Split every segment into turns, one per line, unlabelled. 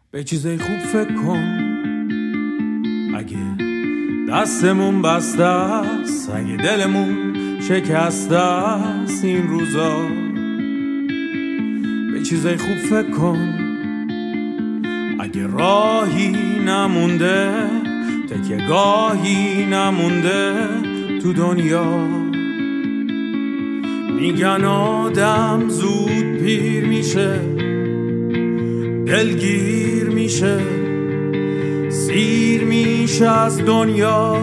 به چیزای خوب فکر کن. اگه دستمون بسته است، اگه دلمون شکسته است این روزا، به چیزای خوب فکر کن. اگه راهی نمونده، تکیه گاهی نمونده تو دنیا، میگن آدم زود پیر میشه، دلگیر میشه، سیر میشه از دنیا،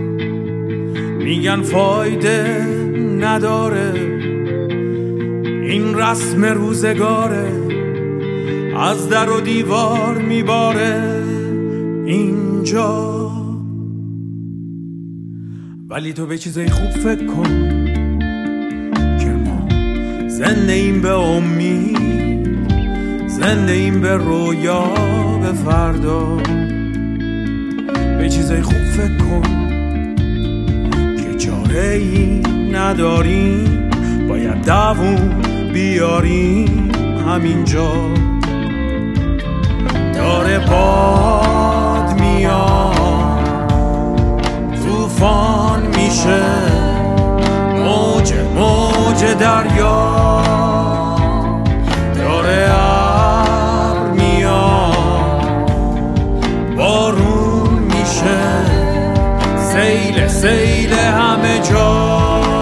میگن فایده نداره، این رسم روزگاره، از در و دیوار میباره اینجا. ولی تو به چیزای خوب فکر کن که ما زنده ایم به امید، زنده ایم به رویا، به فردا. به چیزای خوب فکر کن که چاره ای نداریم، باید دووم بیاریم همینجا. داره باد میاد، طوفان میشه، موج موج دریا، داره ابر میاد، بارون میشه، سیل سیل همه جا.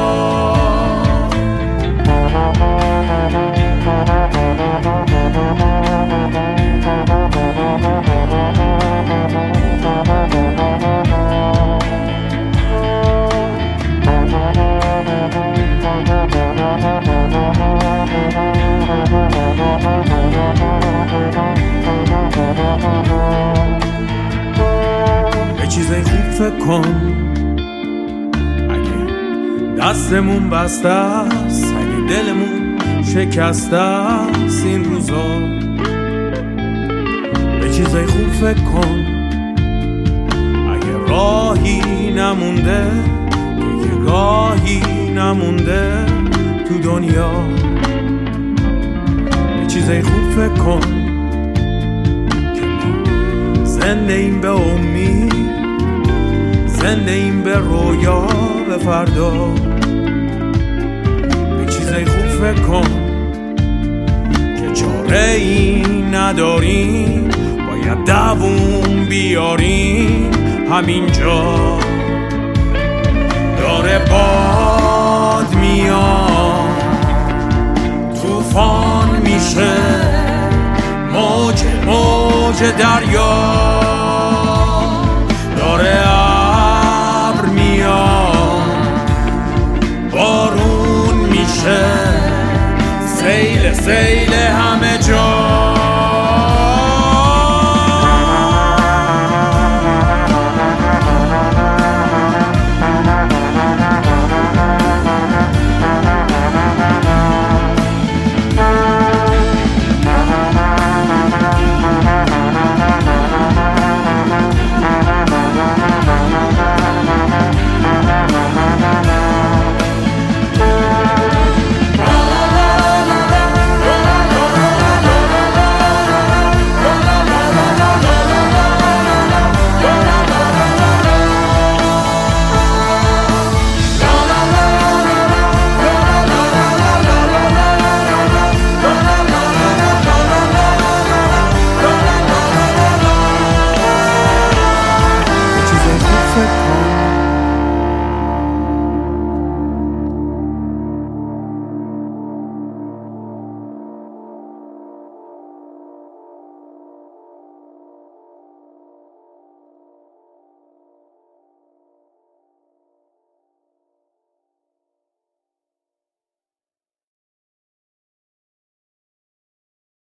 به چیزای خوب فکر کن. اگه دستمون بسته است، اگه دلمون شکسته است این روزا، به چیزای خوب فکر کن. اگه راهی نمونده، که گاهی نمونده تو دنیا، به چیزای خوب فکر کن که ما زنده ایم به امید، زنده ایم به رویا، به فردا. به چیزای خوب فکر کن که چاره ای نداریم، باید دووم بیاریم همینجا. داره باد میاد، طوفان میشه، موج موج دریا، داره ابر میاد، بارون میشه، سیل سیل